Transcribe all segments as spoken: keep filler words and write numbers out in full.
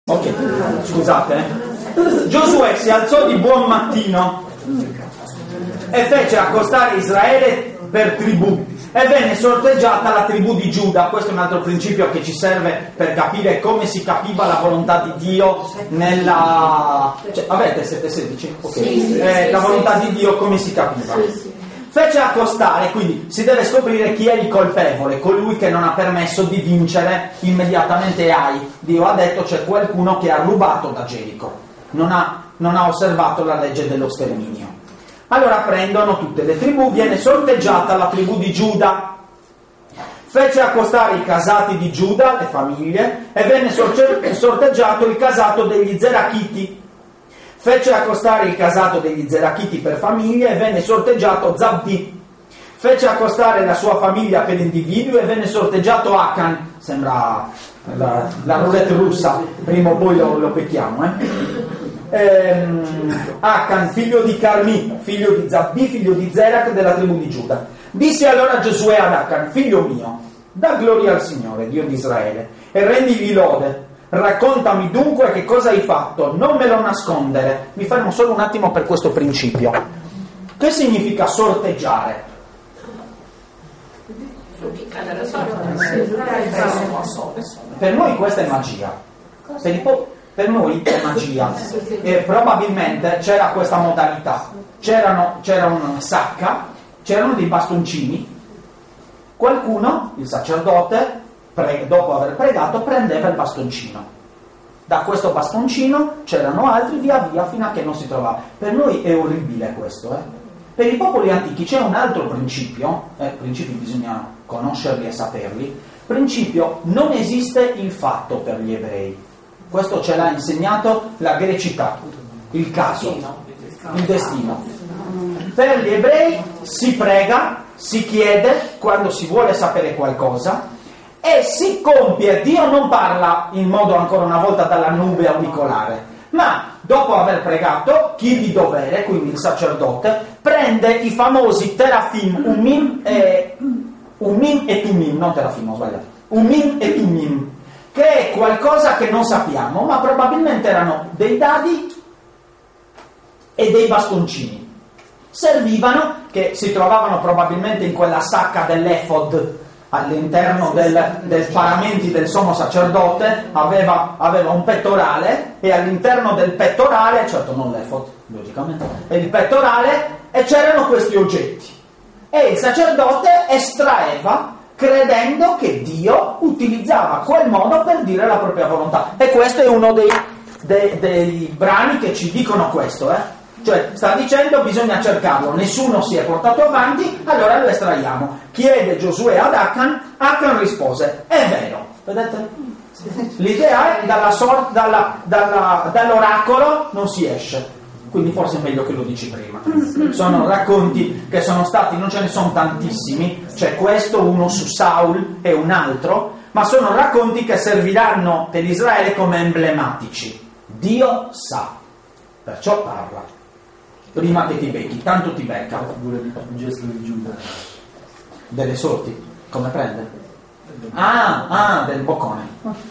Ok, scusate. Eh. Giosuè si alzò di buon mattino e fece accostare Israele per tribù e venne sorteggiata la tribù di Giuda. Questo è un altro principio che ci serve per capire come si capiva la volontà di Dio nella... Cioè, avete sette sedici? Ok. Eh, la volontà di Dio come si capiva? Fece accostare, quindi si deve scoprire chi è il colpevole, colui che non ha permesso di vincere immediatamente Ai. Dio ha detto c'è qualcuno che ha rubato da Gerico, non ha, non ha osservato la legge dello sterminio. Allora prendono tutte le tribù, viene sorteggiata la tribù di Giuda. Fece accostare i casati di Giuda, le famiglie, e venne sorteggiato il casato degli Zerachiti. Fece accostare il casato degli Zerachiti per famiglie e venne sorteggiato Zabdi. Fece accostare la sua famiglia per individuo e venne sorteggiato Achan. Sembra la, la roulette russa, prima o poi lo, lo becchiamo, eh? Ehm, Achan, figlio di Carmi, figlio di Zabdi, figlio di Zerach della tribù di Giuda. Disse allora Giosuè ad Achan: figlio mio, dà gloria al Signore, Dio di Israele, e rendigli lode. Raccontami dunque che cosa hai fatto, non me lo nascondere. Mi fermo solo un attimo per questo principio. Che significa sorteggiare? Per noi questa è magia. Per, i po- per noi è magia. E probabilmente c'era questa modalità. C'erano, c'era una sacca, c'erano dei bastoncini. Qualcuno, il sacerdote, Pre- dopo aver pregato, prendeva il bastoncino. Da questo bastoncino c'erano altri via via fino a che non si trovava. Per noi è orribile questo, eh? Per i popoli antichi c'è un altro principio, eh, principi bisogna conoscerli e saperli. Principio: non esiste il fatto per gli ebrei. Questo ce l'ha insegnato la grecità, il caso, il destino. Per gli ebrei si prega, si chiede quando si vuole sapere qualcosa e si compie. Dio non parla in modo, ancora una volta, dalla nube auricolare, ma dopo aver pregato, chi di dovere, quindi il sacerdote, prende i famosi terafim, umim e, umim e tumim, non terafim, ho sbagliato, umim e tumim, che è qualcosa che non sappiamo, ma probabilmente erano dei dadi e dei bastoncini. Servivano, che si trovavano probabilmente in quella sacca dell'efod, all'interno del, del paramenti del sommo sacerdote, aveva, aveva un pettorale, e all'interno del pettorale, certo non l'efod, logicamente, e il pettorale, e c'erano questi oggetti. E il sacerdote estraeva credendo che Dio utilizzava quel modo per dire la propria volontà. E questo è uno dei, dei, dei brani che ci dicono questo, eh? Cioè sta dicendo bisogna cercarlo, nessuno si è portato avanti, allora lo estraiamo. Chiede Giosuè ad Achan, Achan rispose: è vero. Vedete? L'idea è dalla sor- dalla, dalla, dall'oracolo non si esce, quindi forse è meglio che lo dici prima. Sono racconti che sono stati, non ce ne sono tantissimi, c'è questo, uno su Saul e un altro, ma sono racconti che serviranno per Israele come emblematici. Dio sa, perciò parla. Prima che ti becchi, tanto ti becca. Il gesto di Giuda. Delle sorti, come prende? Ah, ah, del boccone.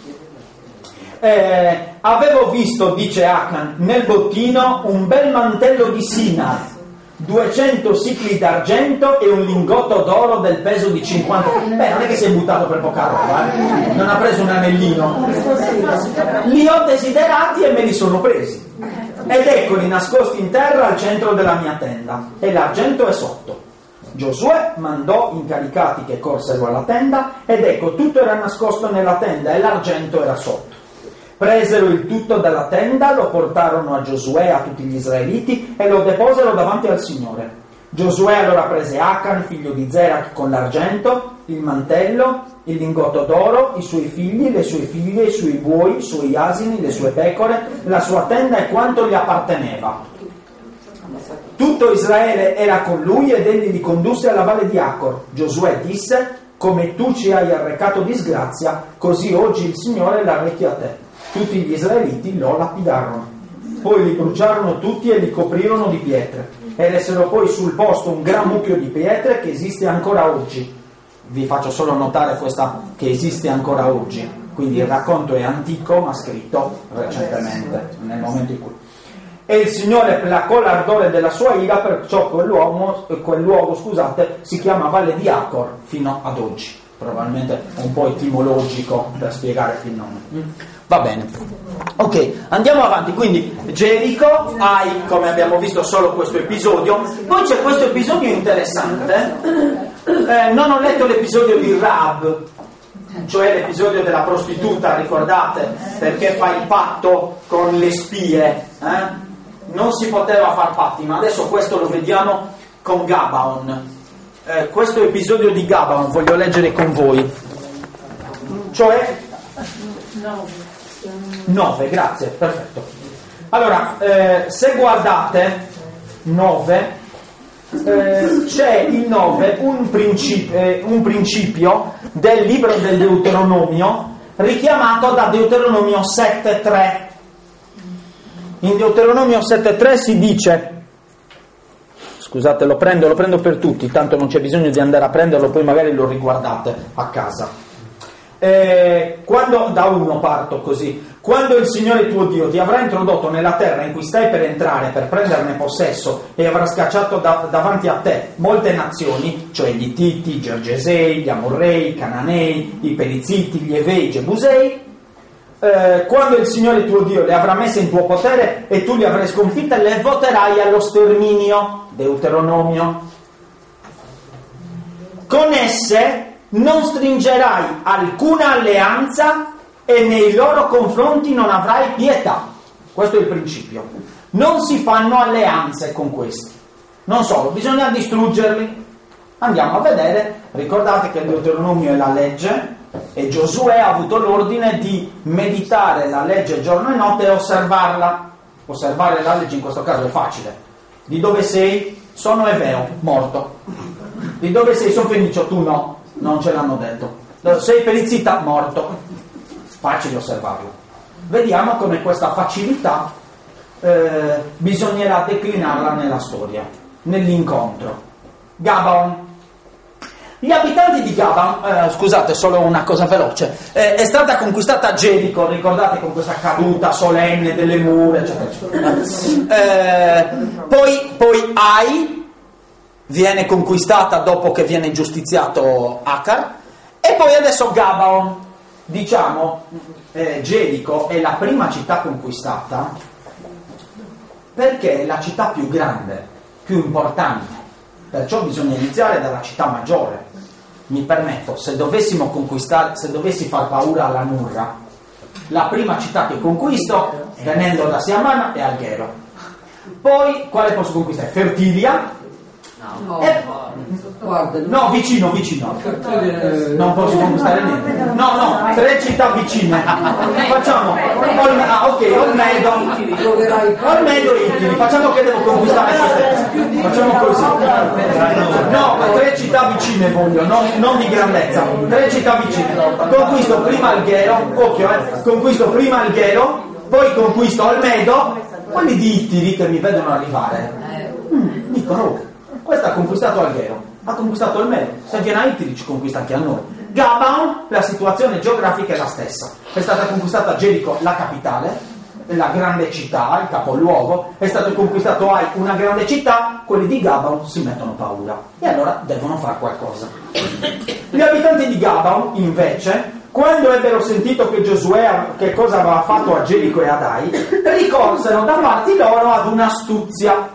Eh, avevo visto, dice Achan, nel bottino un bel mantello di Sinar, duecento sicli d'argento e un lingotto d'oro del peso di cinquanta. Beh, non è che si è buttato per poca roba, eh? Non ha preso un anellino. Li ho desiderati e me li sono presi. Ed eccoli nascosti in terra al centro della mia tenda, e l'argento è sotto. Giosuè mandò incaricati che corsero alla tenda, ed ecco tutto era nascosto nella tenda e l'argento era sotto. Presero il tutto dalla tenda, lo portarono a Giosuè, a tutti gli israeliti, e lo deposero davanti al Signore. Giosuè allora prese Achan, figlio di Zerach, con l'argento, il mantello, il lingotto d'oro, i suoi figli, le sue figlie, i suoi buoi, i suoi asini, le sue pecore, la sua tenda e quanto gli apparteneva. Tutto Israele era con lui ed egli li condusse alla valle di Accor. Giosuè disse: come tu ci hai arrecato disgrazia, così oggi il Signore l'arrechi a te. Tutti gli israeliti lo lapidarono. Poi li bruciarono tutti e li coprirono di pietre. E resero poi sul posto un gran mucchio di pietre che esiste ancora oggi. Vi faccio solo notare questa, che esiste ancora oggi. quindi il racconto è antico ma scritto recentemente, nel momento in cui. E il Signore placò l'ardore della sua ira, perciò quell'uomo, quel luogo scusate, si chiama Valle di Acor fino ad oggi. Probabilmente è un po' etimologico per spiegare il nome. Va bene. Ok, andiamo avanti. Quindi Gerico, hai, come abbiamo visto, solo questo episodio. Poi c'è questo episodio interessante. Eh, non ho letto l'episodio di Rahab, cioè l'episodio della prostituta, ricordate? Perché fa il patto con le spie. Eh? Non si poteva far patti, ma adesso questo lo vediamo con Gabaon. Eh, questo episodio di Gabaon voglio leggere con voi. Cioè nove, grazie, perfetto. Allora, eh, se guardate nove, eh, c'è il nove un, princip- eh, un principio del libro del Deuteronomio richiamato da Deuteronomio sette tre. In Deuteronomio sette tre si dice, scusate, lo prendo, lo prendo per tutti, tanto non c'è bisogno di andare a prenderlo, poi magari lo riguardate a casa. Eh, quando, da uno parto così, quando il Signore tuo Dio ti avrà introdotto nella terra in cui stai per entrare per prenderne possesso e avrà scacciato da, davanti a te molte nazioni, cioè gli Ittiti, i Gergesei, gli Amorrei, i Cananei, i Perizziti, gli Evei, i Gebusei, eh, quando il Signore tuo Dio le avrà messe in tuo potere e tu li avrai sconfitte, le voterai allo sterminio. Deuteronomio. Con esse non stringerai alcuna alleanza e nei loro confronti non avrai pietà. Questo è il principio. Non si fanno alleanze con questi. Non solo, bisogna distruggerli. Andiamo a vedere, ricordate che il Deuteronomio è la legge e Giosuè ha avuto l'ordine di meditare la legge giorno e notte e osservarla. Osservare la legge in questo caso è facile. Di dove sei? Sono Eveo, morto. Di dove sei? Sono Fenicio, tu no, non ce l'hanno detto. Sei Perizzita, morto. Facile osservarlo. Vediamo come questa facilità eh, bisognerà declinarla nella storia, nell'incontro. Gabaon. Gli abitanti di Gabaon, eh, scusate, solo una cosa veloce, eh, è stata conquistata Gerico, ricordate, con questa caduta solenne delle mura, eccetera, eccetera. Eh, poi, poi Ai viene conquistata dopo che viene giustiziato Acar, e poi adesso Gabaon. Diciamo, eh, Gerico è la prima città conquistata perché è la città più grande, più importante, perciò bisogna iniziare dalla città maggiore. Mi permetto, se dovessimo conquistare, se dovessi far paura alla Nurra, la prima città che conquisto, venendo da Siamana, è Alghero. Poi, quale posso conquistare? Fertilia? No, e... guarda, no, vicino, vicino. Non posso conquistare niente. No, no, tre città vicine. Facciamo Olme... ah, ok, Olmedo, Olmedo e Ittiri. Facciamo che devo conquistare queste. Facciamo così. No, tre città vicine voglio, non, non di grandezza. Tre città vicine. Conquisto prima Alghero, occhio, eh. Conquisto prima Alghero, poi conquisto Olmedo, quelli di Ittiri che mi vedono arrivare. Mm, dicono, oh, questo ha conquistato Alghero, ha conquistato Olmedo, se viene a Ittiri ci conquista anche a noi. Gabaon, la situazione geografica è la stessa, è stata conquistata Gerico, la capitale, la grande città, il capoluogo, è stato conquistato Ai, una grande città, quelli di Gabaon si mettono paura e allora devono fare qualcosa. Gli abitanti di Gabaon, invece, quando ebbero sentito che Giosuè che cosa aveva fatto a Gerico e ad Ai, ricorsero da parti loro ad un'astuzia.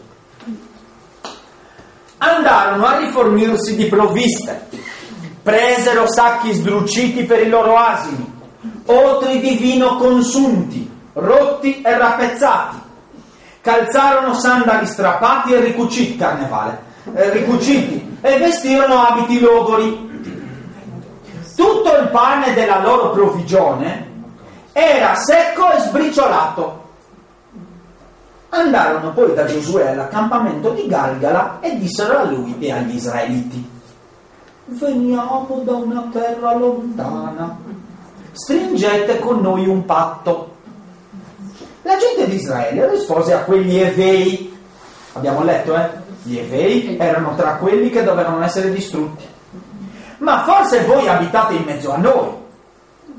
Andarono a rifornirsi di provviste, presero sacchi sdruciti per i loro asini, otri di vino consunti, rotti e rappezzati, calzarono sandali strappati e ricuciti, carnevale, eh, ricuciti, e vestirono abiti logori. Tutto il pane della loro provvigione era secco e sbriciolato. Andarono poi da Giosuè all'accampamento di Galgala e dissero a lui e agli israeliti: veniamo da una terra lontana, stringete con noi un patto. La gente di Israele rispose a quegli Evei, abbiamo letto, eh? Gli Evei erano tra quelli che dovevano essere distrutti. Ma forse voi abitate in mezzo a noi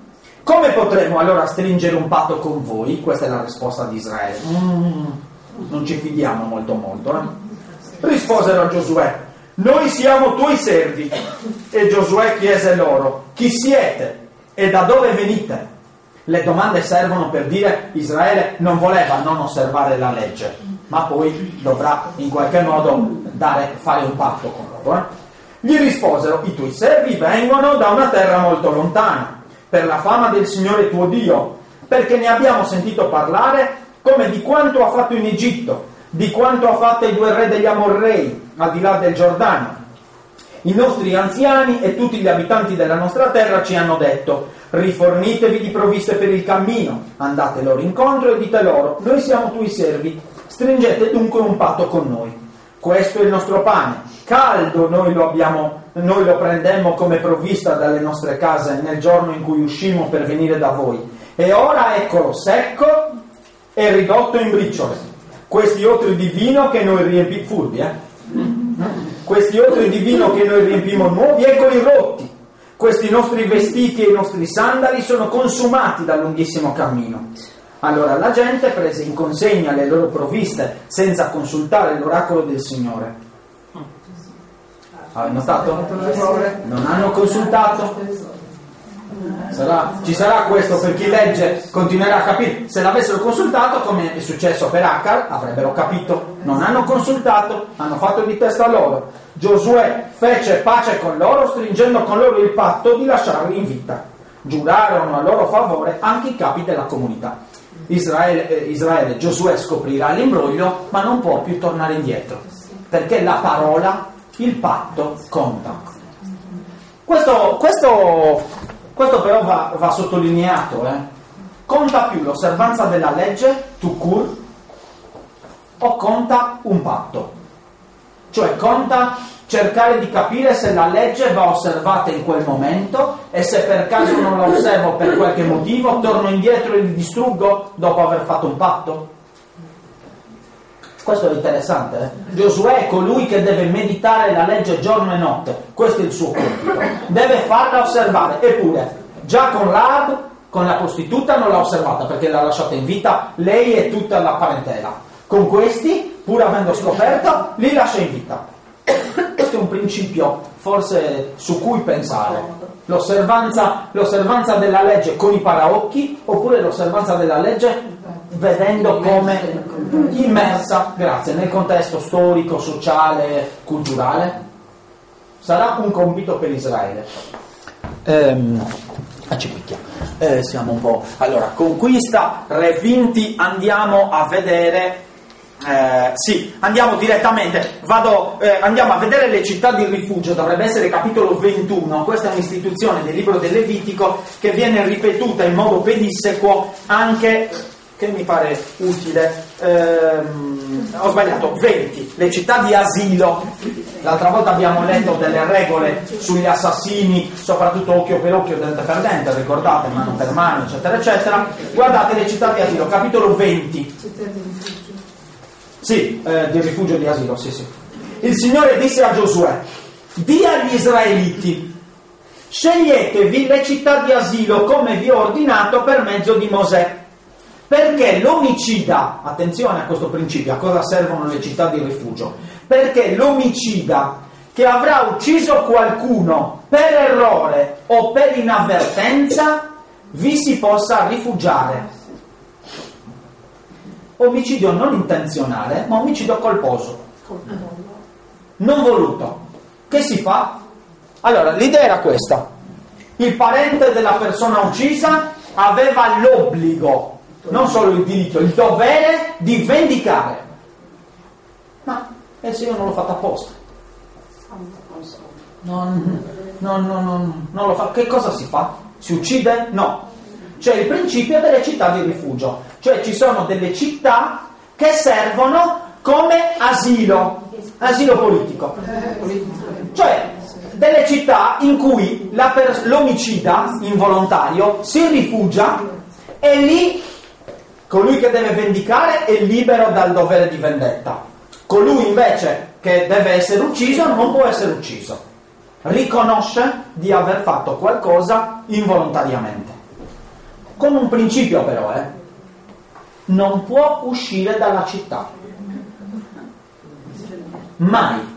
come potremo allora stringere un patto con voi? Questa è la risposta di Israele. Mm, non ci fidiamo molto molto. Eh? Risposero a Giosuè: noi siamo tuoi servi. E Giosuè chiese loro: chi siete e da dove venite? Le domande servono per dire: Israele non voleva non osservare la legge, ma poi dovrà in qualche modo dare, fare un patto con loro. Eh? Gli risposero: i tuoi servi vengono da una terra molto lontana, per la fama del Signore tuo Dio, perché ne abbiamo sentito parlare come di quanto ha fatto in Egitto, di quanto ha fatto ai due re degli Amorrei, al di là del Giordano. I nostri anziani e tutti gli abitanti della nostra terra ci hanno detto: rifornitevi di provviste per il cammino, andate loro incontro e dite loro: noi siamo tuoi servi, stringete dunque un patto con noi. Questo è il nostro pane, caldo noi lo abbiamo, noi lo prendemmo come provvista dalle nostre case nel giorno in cui uscimmo per venire da voi, e ora eccolo secco e ridotto in briciole. Questi otri di vino che noi riempimmo, furbi eh? Questi otri di vino che noi riempimmo nuovi, eccoli rotti. Questi nostri vestiti e i nostri sandali sono consumati dal lunghissimo cammino. Allora la gente prese in consegna le loro provviste senza consultare l'oracolo del Signore. Hai notato? Non hanno consultato. Sarà, ci sarà questo per chi legge, continuerà a capire. Se l'avessero consultato, come è successo per Accar, avrebbero capito. Non hanno consultato, hanno fatto di testa loro. Giosuè fece pace con loro, stringendo con loro il patto di lasciarli in vita. Giurarono a loro favore anche i capi della comunità. Israele, eh, Israele, Giosuè scoprirà l'imbroglio, ma non può più tornare indietro, perché la parola, il patto, conta. Questo, questo, questo però va, va sottolineato. Eh. Conta più l'osservanza della legge, tout court, o conta un patto? Cioè conta cercare di capire se la legge va osservata in quel momento, e se per caso non la osservo per qualche motivo, torno indietro e li distruggo dopo aver fatto un patto? Questo è interessante. Eh? Giosuè è colui che deve meditare la legge giorno e notte. Questo è il suo compito. Deve farla osservare. Eppure, già con Raab, con la prostituta, non l'ha osservata perché l'ha lasciata in vita lei e tutta la parentela. Con questi, pur avendo scoperto, li lascia in vita. Questo è un principio forse su cui pensare: l'osservanza, l'osservanza della legge con i paraocchi, oppure l'osservanza della legge vedendo come immersa, grazie, nel contesto storico, sociale, culturale. Sarà un compito per Israele. Ehm, eh, siamo un po'. Allora, conquista, re vinti, andiamo a vedere. Eh, sì, andiamo direttamente, vado, eh, andiamo a vedere le città di rifugio. Dovrebbe essere capitolo ventuno. Questa è un'istituzione del libro del Levitico che viene ripetuta in modo pedissequo anche, che mi pare utile, ehm, ho sbagliato, venti, le città di asilo. L'altra volta abbiamo letto delle regole sugli assassini, soprattutto occhio per occhio, dente per dente, ricordate, mano per mano, eccetera eccetera. Guardate le città di asilo, capitolo venti. Sì, eh, di rifugio e di asilo, sì, sì. Il Signore disse a Giosuè: di agli israeliti: sceglietevi le città di asilo come vi ho ordinato per mezzo di Mosè, perché l'omicida, attenzione a questo principio, a cosa servono le città di rifugio? Perché l'omicida che avrà ucciso qualcuno per errore o per inavvertenza vi si possa rifugiare. Omicidio non intenzionale, ma omicidio colposo, non voluto. Che si fa? Allora, l'idea era questa: il parente della persona uccisa aveva l'obbligo, non solo il diritto, il dovere di vendicare. Ma e se io non l'ho fatto apposta? Non, non, non, non, non lo fa. Che cosa si fa? Si uccide? No. C'è il principio delle città di rifugio, cioè ci sono delle città che servono come asilo, asilo politico, cioè delle città in cui la pers- l'omicida involontario si rifugia e lì colui che deve vendicare è libero dal dovere di vendetta. Colui invece che deve essere ucciso non può essere ucciso, riconosce di aver fatto qualcosa involontariamente. con un principio però, eh. Non può uscire dalla città. Mai.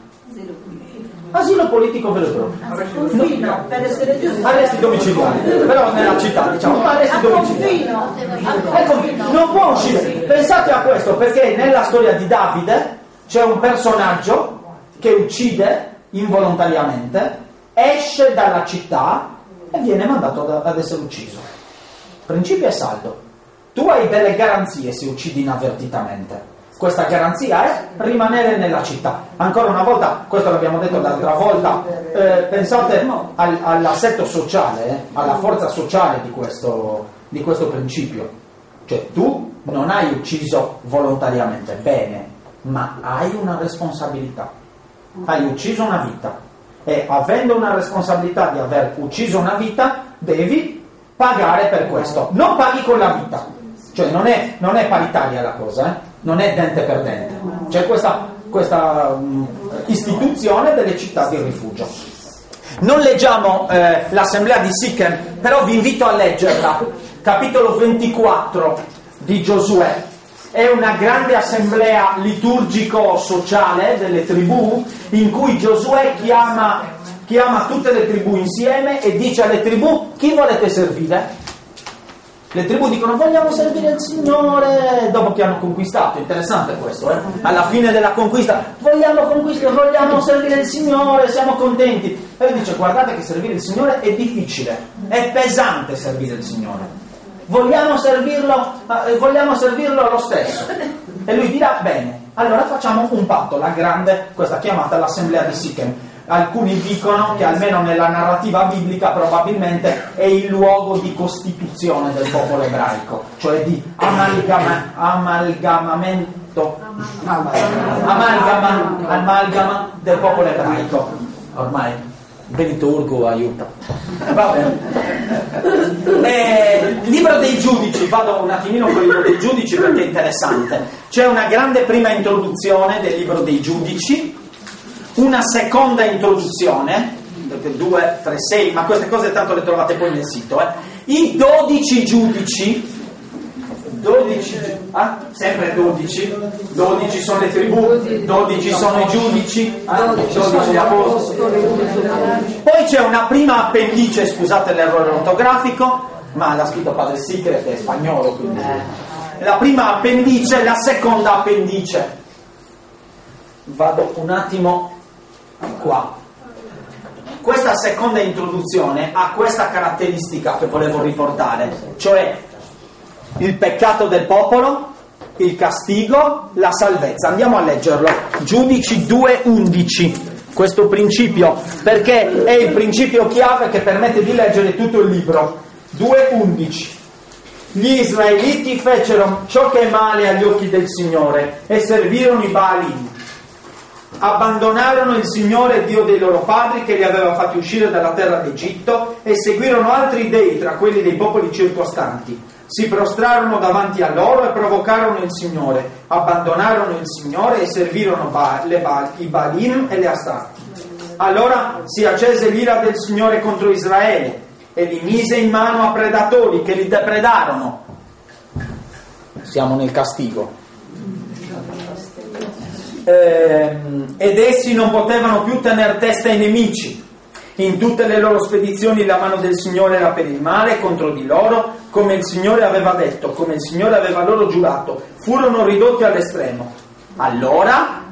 Asilo politico vero e proprio. Confino, per essere giusto. Arresti domiciliari, però nella città, diciamo, arresti domiciliari. Ecco, non può uscire. Pensate a questo, perché nella storia di Davide c'è un personaggio che uccide involontariamente, esce dalla città e viene mandato ad essere ucciso. Principio è saldo. Tu hai delle garanzie se uccidi inavvertitamente. Questa garanzia è rimanere nella città. Ancora una volta, questo l'abbiamo detto l'altra volta, eh, pensate al, all'assetto sociale, eh, alla forza sociale di questo, di questo principio. Cioè tu non hai ucciso volontariamente, bene, ma hai una responsabilità. Hai ucciso una vita e avendo una responsabilità di aver ucciso una vita, devi pagare per questo. Non paghi con la vita, cioè non è, non è paritaria la cosa, eh? Non è dente per dente. C'è questa, questa um, istituzione delle città di rifugio. Non leggiamo eh, l'assemblea di Sichem, però vi invito a leggerla. Capitolo ventiquattro di Giosuè. È una grande assemblea liturgico-sociale delle tribù in cui Giosuè chiama, chiama tutte le tribù insieme e dice alle tribù: chi volete servire? Le tribù dicono: vogliamo servire il Signore, dopo che hanno conquistato. Interessante questo, eh? Alla fine della conquista vogliamo conquistare, vogliamo servire il Signore, siamo contenti. E lui dice: guardate che servire il Signore è difficile, è pesante servire il Signore. Vogliamo servirlo, eh, vogliamo servirlo lo stesso. E lui dirà: bene, allora facciamo un patto, la grande, questa chiamata l'assemblea di Sichem. Alcuni dicono che almeno nella narrativa biblica probabilmente è il luogo di costituzione del popolo ebraico, cioè di amalgama, amalgamamento, amalgama, amalgama del popolo ebraico. Ormai Beniturgo aiuta. Va bene. Eh, libro dei giudici, vado un attimino con il libro dei giudici perché è interessante. C'è una grande prima introduzione del libro dei giudici, una seconda introduzione, due, tre, sei, ma queste cose tanto le trovate poi nel sito. Eh. I dodici giudici, dodici, ah, sempre dodici, dodici sono le tribù, dodici sono i giudici, ah, dodici apostoli. Poi c'è una prima appendice, scusate l'errore ortografico, ma l'ha scritto Padre Sicre che è spagnolo, quindi la prima appendice, la seconda appendice. Vado un attimo qua. Questa seconda introduzione ha questa caratteristica che volevo riportare, cioè il peccato del popolo, il castigo, la salvezza. Andiamo a leggerlo. Giudici due undici, questo principio, perché è il principio chiave che permette di leggere tutto il libro. due undici. Gli israeliti fecero ciò che è male agli occhi del Signore e servirono i Baalim. Abbandonarono il Signore Dio dei loro padri che li aveva fatti uscire dalla terra d'Egitto e seguirono altri dei tra quelli dei popoli circostanti. Si prostrarono davanti a loro e provocarono il Signore. Abbandonarono il Signore e servirono ba- le ba- i Baalim e le Astarte. Allora si accese l'ira del Signore contro Israele e li mise in mano a predatori che li depredarono. Siamo nel castigo. Eh, ed essi non potevano più tener testa ai nemici. In tutte le loro spedizioni la mano del Signore era per il male contro di loro, come il Signore aveva detto, come il Signore aveva loro giurato. Furono ridotti all'estremo. Allora,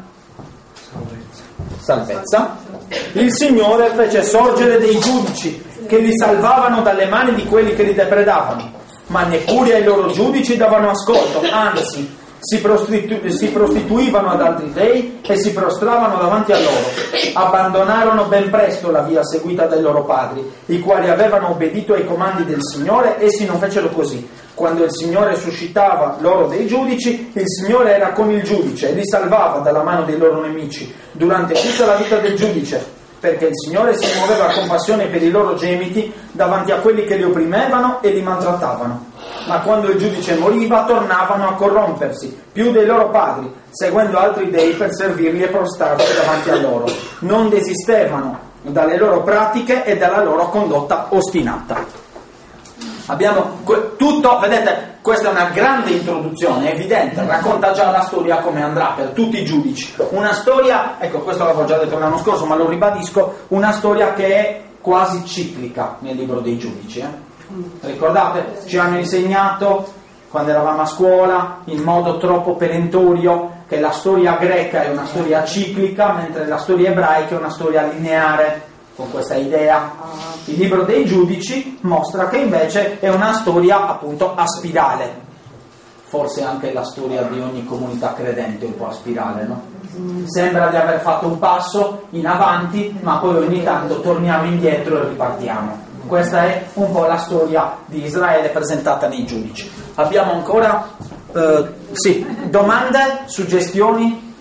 salvezza, il Signore fece sorgere dei giudici che li salvavano dalle mani di quelli che li depredavano, ma neppure ai loro giudici davano ascolto, anzi Si, prostitu- si prostituivano ad altri dei e si prostravano davanti a loro. Abbandonarono ben presto la via seguita dai loro padri, i quali avevano obbedito ai comandi del Signore. Essi non fecero così. Quando il Signore suscitava loro dei giudici, il Signore era con il giudice e li salvava dalla mano dei loro nemici durante tutta la vita del giudice, perché il Signore si muoveva a compassione per i loro gemiti davanti a quelli che li opprimevano e li maltrattavano. Ma quando il giudice moriva tornavano a corrompersi più dei loro padri, seguendo altri dei per servirli e prostrarsi davanti a loro. Non desistevano dalle loro pratiche e dalla loro condotta ostinata. Abbiamo que- tutto, vedete, questa è una grande introduzione, è evidente, racconta già la storia come andrà per tutti i giudici. Una storia, ecco, questo l'avevo già detto l'anno scorso, ma lo ribadisco, una storia che è quasi ciclica nel libro dei giudici. Eh? Ricordate? Ci hanno insegnato, quando eravamo a scuola, in modo troppo perentorio, che la storia greca è una storia ciclica, mentre la storia ebraica è una storia lineare. Con questa idea, il libro dei giudici mostra che invece è una storia appunto a spirale. Forse anche la storia di ogni comunità credente è un po' a spirale, no? Sembra di aver fatto un passo in avanti, ma poi ogni tanto torniamo indietro e ripartiamo. Questa è un po' la storia di Israele presentata nei giudici. Abbiamo ancora eh, sì, domande, suggestioni?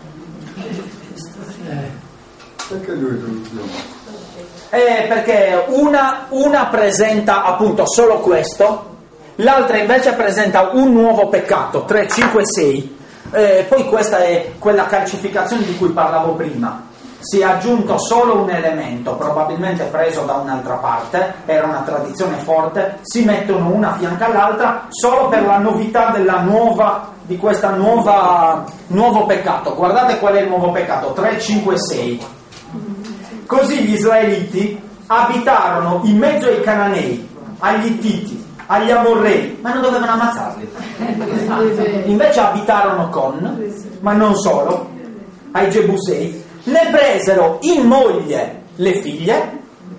Perché due introduzioni? Eh, perché una, una presenta appunto solo questo, l'altra invece presenta un nuovo peccato, tre, cinque, sei. Eh, poi questa è quella calcificazione di cui parlavo prima. Si è aggiunto solo un elemento, probabilmente preso da un'altra parte, era una tradizione forte, si mettono una a fianco all'altra solo per la novità della nuova, di questa nuova nuovo peccato. Guardate qual è il nuovo peccato, tre, cinque, sei. Così gli israeliti abitarono in mezzo ai cananei, agli ittiti, agli amorrei, ma non dovevano ammazzarli. Invece abitarono con, ma non solo, ai Gebusei, ne presero in moglie le figlie,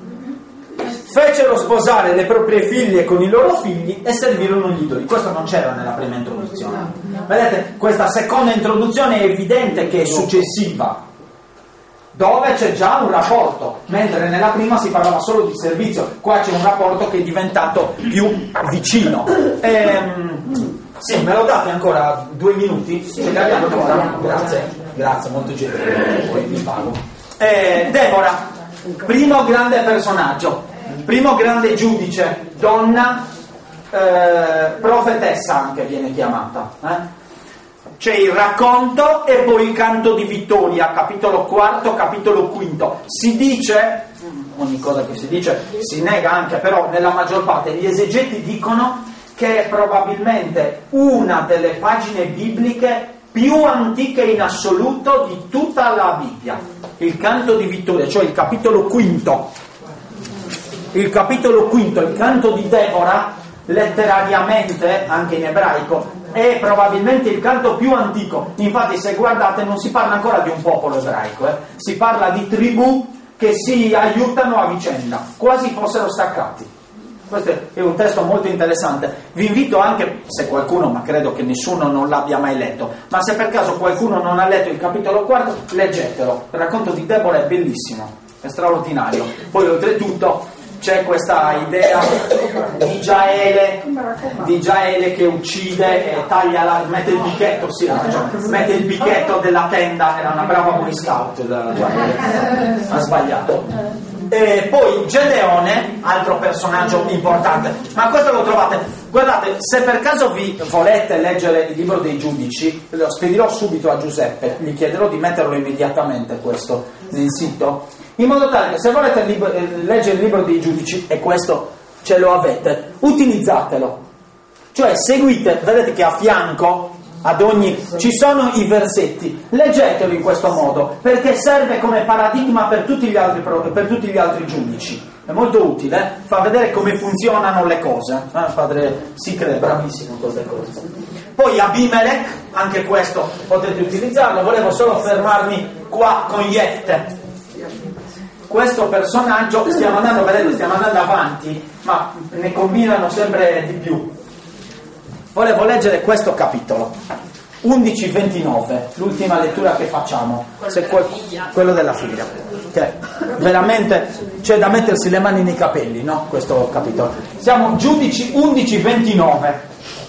fecero sposare le proprie figlie con i loro figli e servirono gli idoli. Questo non c'era nella prima introduzione. Vedete, questa seconda introduzione è evidente che è successiva, dove c'è già un rapporto, mentre nella prima si parlava solo di servizio. Qua c'è un rapporto che è diventato più vicino. Ehm, sì, me lo date ancora due minuti? Sì, ce abbiamo ancora? Grazie, grazie, molto gentile, poi vi pago. Eh, Deborah, primo grande personaggio, primo grande giudice, donna, eh, profetessa anche viene chiamata, eh? C'è il racconto e poi il canto di vittoria, capitolo quarto, capitolo quinto. Si dice, ogni cosa che si dice si nega anche, però nella maggior parte gli esegeti dicono che è probabilmente una delle pagine bibliche più antiche in assoluto di tutta la Bibbia. Il canto di vittoria, cioè il capitolo quinto. Il capitolo quinto, il canto di Deborah, letterariamente, anche in ebraico, è probabilmente il canto più antico. Infatti, se guardate, non si parla ancora di un popolo ebraico, eh? Si parla di tribù che si aiutano a vicenda, quasi fossero staccati. Questo è un testo molto interessante. Vi invito anche, se qualcuno, ma credo che nessuno non l'abbia mai letto, ma se per caso qualcuno non ha letto il capitolo quarto, leggetelo. Il racconto di Deborah è bellissimo, è straordinario. Poi oltretutto c'è questa idea di Giaele, di Giaele che uccide e taglia la, mette il pichetto, sì, ha ragione, mette il pichetto della tenda, era una brava Boy Scout Giaele, ha sbagliato. E poi Gedeone, altro personaggio importante, ma questo lo trovate, guardate, se per caso vi volete leggere il libro dei giudici, lo spedirò subito a Giuseppe, gli chiederò di metterlo immediatamente questo nel sito, in modo tale che se volete lib- leggere il libro dei giudici, e questo ce lo avete, utilizzatelo, cioè seguite, vedete che a fianco ad ogni ci sono i versetti, leggetelo in questo modo, perché serve come paradigma per tutti gli altri, per tutti gli altri giudici, è molto utile, eh? Fa vedere come funzionano le cose, eh? Padre Sicre è bravissimo in queste cose. Poi Abimelech, anche questo potete utilizzarlo, volevo solo fermarmi qua con Jefte. Questo personaggio, stiamo andando, vedete, stiamo andando avanti, ma ne combinano sempre di più. Volevo leggere questo capitolo, undici ventinove, l'ultima lettura che facciamo, se quel, quello della figlia, che veramente c'è da mettersi le mani nei capelli, no? Questo capitolo. Siamo Giudici undici ventinove.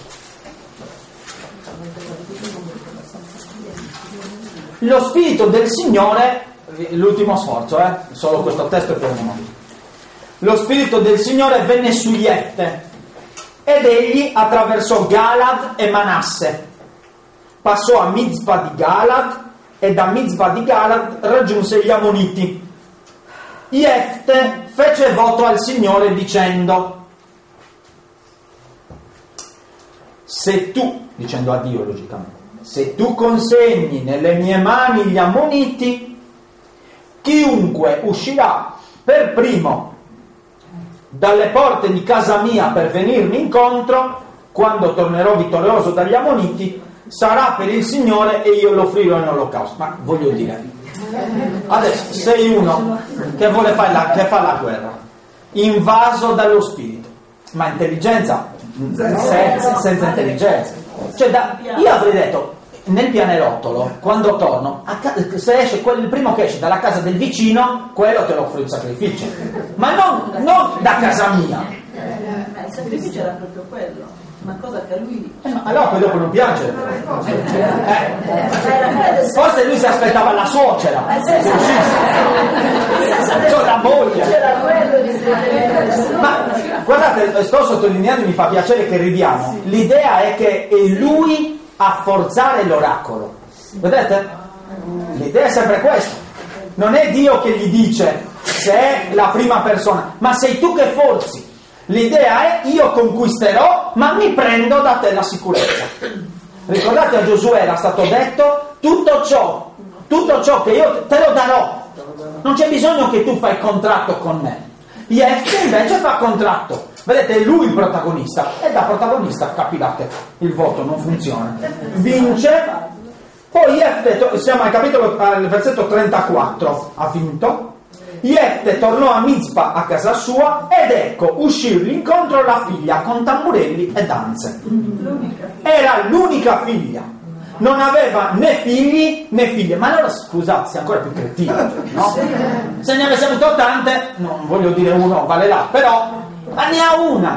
Lo spirito del Signore, l'ultimo sforzo, eh? Solo questo testo è per uno. Lo spirito del Signore venne su Jefte ed egli attraversò Galad e Manasse, passò a Mizpa di Galad e da Mizpa di Galad raggiunse gli Ammoniti. Jefte fece voto al Signore dicendo: se tu, dicendo a Dio logicamente, se tu consegni nelle mie mani gli ammoniti, chiunque uscirà per primo dalle porte di casa mia per venirmi incontro, quando tornerò vittorioso dagli ammoniti, sarà per il Signore e io lo offrirò in olocausto. Ma voglio dire, adesso sei uno che vuole fare la, che fa la guerra, invaso dallo spirito, ma intelligenza senza, senza intelligenza, cioè da, io avrei detto nel pianerottolo, quando torno a ca- se esce quello, il primo che esce dalla casa del vicino, quello te lo offro in sacrificio, ma non, non da casa mia. Ma il sacrificio era proprio quello, una cosa che a lui... Eh, ma allora poi dopo non piangere. Eh. Forse lui si aspettava la suocera, cioè la moglie. Ma guardate, sto sottolineando, mi fa piacere che ridiamo. L'idea è che è lui a forzare l'oracolo. Vedete? L'idea è sempre questa. Non è Dio che gli dice se è la prima persona, ma sei tu che forzi. L'idea è io conquisterò, ma mi prendo da te la sicurezza. Ricordate, a Giosuè era stato detto tutto ciò, tutto ciò che io te lo darò. Non c'è bisogno che tu fai contratto con me. Jefte invece fa contratto. Vedete, è lui il protagonista, e da protagonista capirate, il voto non funziona. Vince, poi Jefte, siamo al capitolo, al versetto trentaquattro, ha vinto. Jefte tornò a Mizpa a casa sua ed ecco uscirgli incontro la figlia con tamburelli e danze. Era l'unica figlia, non aveva né figli né figlie. Ma allora scusate, sei ancora più cretino, no? Se ne avesse avuto tante, non voglio dire uno vale là, però ma ne ha una.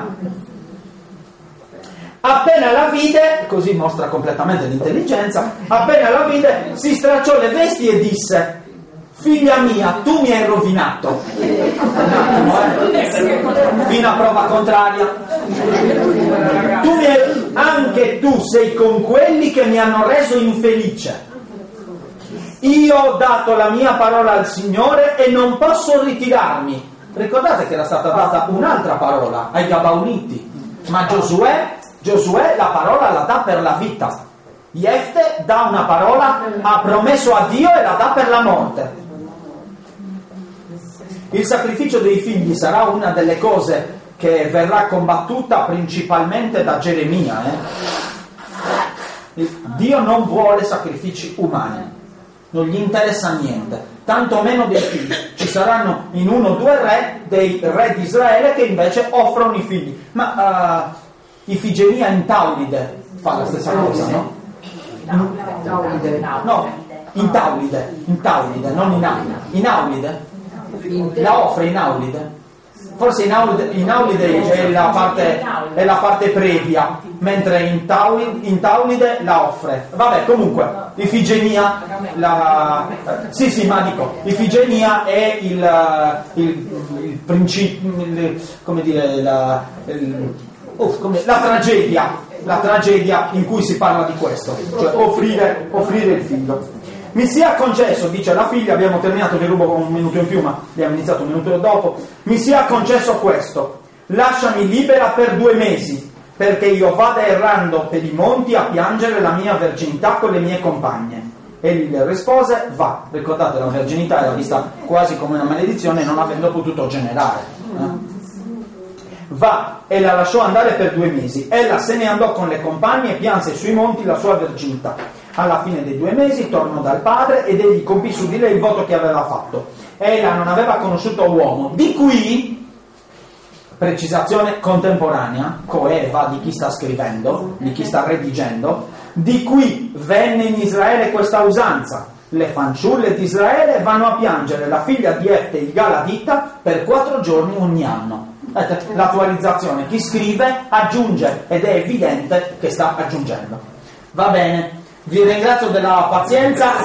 Appena la vide, così mostra completamente l'intelligenza, appena la vide si stracciò le vesti e disse: figlia mia, tu mi hai rovinato. Un attimo, eh. Fino a prova contraria. Tu mi hai... Anche tu sei con quelli che mi hanno reso infelice. Io ho dato la mia parola al Signore e non posso ritirarmi. Ricordate che era stata data un'altra parola ai Gabaoniti, ma Giosuè, Giosuè la parola la dà per la vita. Jefte dà una parola, ha promesso a Dio e la dà per la morte. Il sacrificio dei figli sarà una delle cose che verrà combattuta principalmente da Geremia. Eh? Dio non vuole sacrifici umani, non gli interessa niente, tanto meno dei figli. Ci saranno in uno o due re, dei re di Israele, che invece offrono i figli. Ma uh, Ifigenia in Taulide fa la stessa cosa, no? No, in Taulide, in Taulide, non in Aulide. In Aulide? La offre in Aulide? Forse in Aulide, in Aulide è, la parte, è la parte previa, mentre in Taulide, in Taulide la offre. Vabbè, comunque, Ifigenia, la, sì sì, ma dico, Ifigenia è il, il, il principio, come dire, la, il, oh, come, la tragedia, la tragedia in cui si parla di questo, cioè offrire, offrire il figlio. Mi sia concesso, dice la figlia, abbiamo terminato, vi rubo un minuto in più, ma abbiamo iniziato un minuto dopo, mi sia concesso questo: lasciami libera per due mesi, perché io vada errando per i monti a piangere la mia verginità con le mie compagne. Egli le rispose: va. Ricordate, la verginità era vista quasi come una maledizione, non avendo potuto generare. Eh? Va, e la lasciò andare per due mesi. Ella se ne andò con le compagne e pianse sui monti la sua verginità. Alla fine dei due mesi tornò dal padre ed egli compì su di lei il voto che aveva fatto. Ella non aveva conosciuto uomo. Di qui, precisazione contemporanea, coeva di chi sta scrivendo, di chi sta redigendo, di qui venne in Israele questa usanza: le fanciulle di Israele vanno a piangere la figlia di Jefte il Galadita per quattro giorni ogni anno. L'attualizzazione, chi scrive aggiunge, ed è evidente che sta aggiungendo. Va bene, vi ringrazio della pazienza.